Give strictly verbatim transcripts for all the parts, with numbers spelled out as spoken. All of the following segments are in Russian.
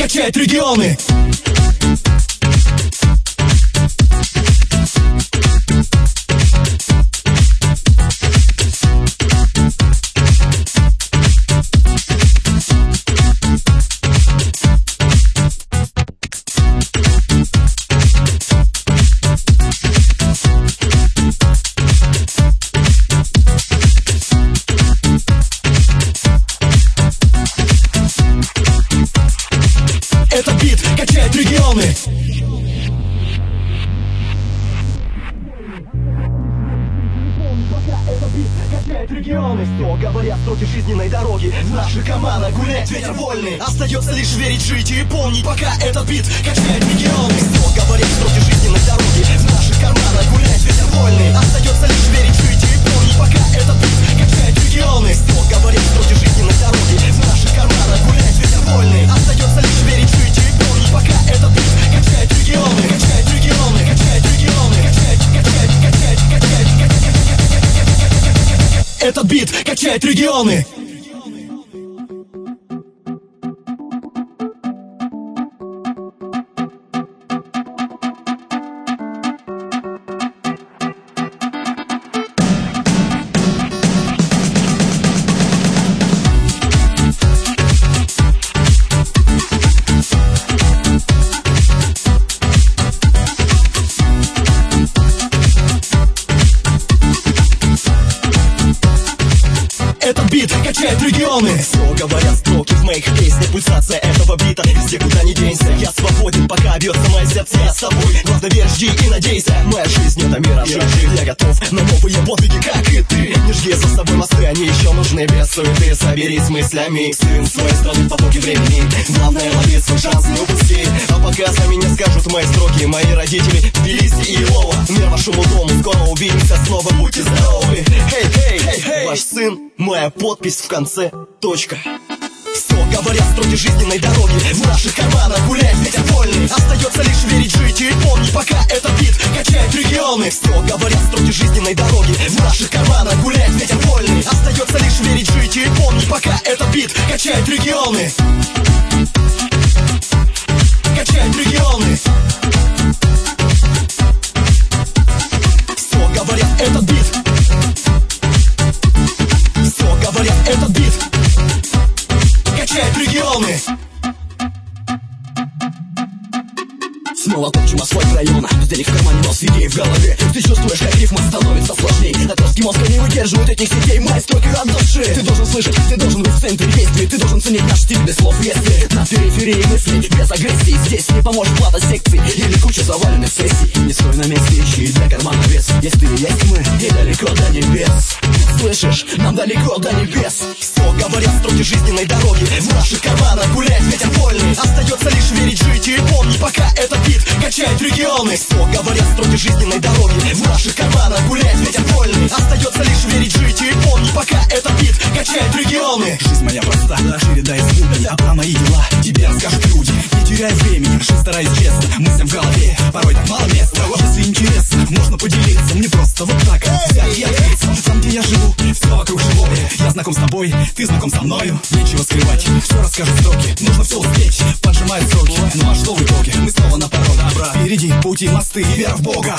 качает регионы. Этот бит качает регионы. Качает регионы. Что говорят строки жизненной дороги, в наших командах гулять ветер вольный. Остается лишь верить, жить и помнить, пока этот бит качает регионы. Что говорят строки жизненной дороги, в наших командах гулять ветер вольный. Остается лишь верить, жить и помнить, пока этот бит качает регионы. Что говорят строки жизненной дороги, в наших командах гулять ветер вольный. Остается лишь верить, жить и помнить, пока этот бит качает регионы. Качает регионы, качает регионы, качает, качает, качает, качает, качает. Этот бит качает регионы. Этот бит качает регионы. Все говорят строки в моих песнях, пульсация этого бита везде, куда ни денься. Я свободен, пока бьется мое сердце, я с тобой. Главное верь, жди и надейся. Моя жизнь это мир ошибок. Я готов на новые подвиги, как и ты. Не жги за собой мосты, они еще нужны без суеты. Соберись с мыслями, сын своей страны в потоке времени. Главное лови свой шанс, не упусти. А пока за меня скажут мои строки мои родители в Тбилиси и Лова. Мир вашему дому, скоро увидимся снова, будьте здоровы. Хей, хей, хей, хей. Ваш сын, моя подпись в конце, точка. Все говорят строки жизненной дороги, в наших карманах гулять ветер вольный. Остается лишь верить, жить и помнить, пока этот бит качает регионы. Все говорят строки жизненной дороги, в наших карманах гулять ветер вольный. Остается лишь верить, жить и помнить, пока этот бит качает регионы. Качает регионы. Все говорят этот бит. Все говорят этот бит качает регионы. Снова топчем асфальт района, денег в кармане, но с идеей в голове. Ты чувствуешь, как рифма становится сложней. Отростки мозга не выдерживают этих сетей. Мои строки от души. Ты должен слышать, ты должен быть в центре действий. Ты должен ценить наш стиль без слов, если на периферии мыслей, без агрессии. Здесь не поможет плата секций или куча заваленных сессий. Не стой на месте, ищи для кармана вес. Есть ты, есть мы, и далеко до небес. Слышишь, нам далеко до небес. Все говорят строки жизненной дороги, в наших карманах гулять ветер вольный. Остается лишь верить, жить и помнить, пока этот бит качает регионы. Все говорят строки жизненной дороги, в наших карманах гулять ветер вольный. Остается лишь верить, жить и помнить, пока этот бит качает регионы. Жизнь моя проста, череда испуганий, а про мои дела тебе расскажут люди. Не теряй времени, жить стараюсь честно, мыслям в голове порой так мало места. Если интересно, можно поделиться, мне просто вот так взять и открыться. Там, где я живу, все вокруг живое. Я знаком с тобой, ты знаком со мною. Нечего скрывать, все расскажут строки. Нужно все успеть, поджимают сроки. Ну а что в итоге? Мы снова на пороге. Впереди пути, мосты и вера в Бога.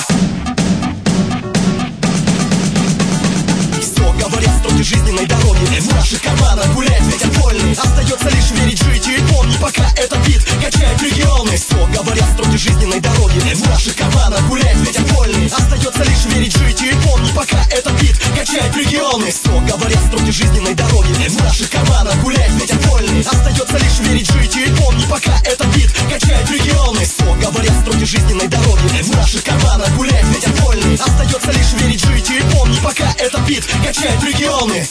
Все говорят строки жизненной дороги, в наших карманах гулять ветер вольный. Остается лишь верить, жить и помнить, пока этот бит качает регионы. Все говорят строки жизненной дороги, в наших карманах гулять ветер вольный. Остается лишь верить, жить и помнить, пока этот бит качает регионы. Все говорят строки жизненной дороги, в наших карманах гулять ветер вольный. Остается лишь верить, жить и помнить, пока этот бит качает регионы. Все говорят строки жизненной дороги, в наших карманах гулять ветер вольный. Остается лишь верить, жить и помнить, пока этот бит качает регионы.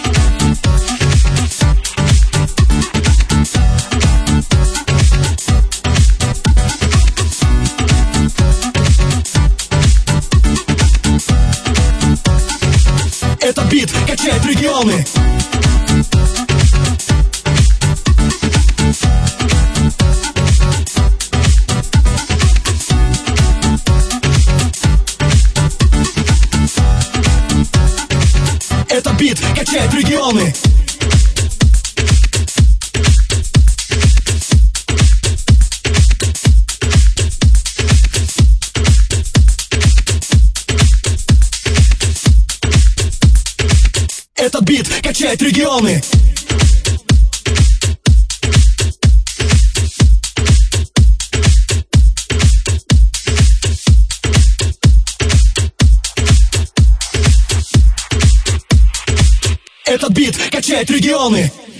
Этот бит качает регионы. Этот бит качает регионы. регионы. Этот бит качает регионы.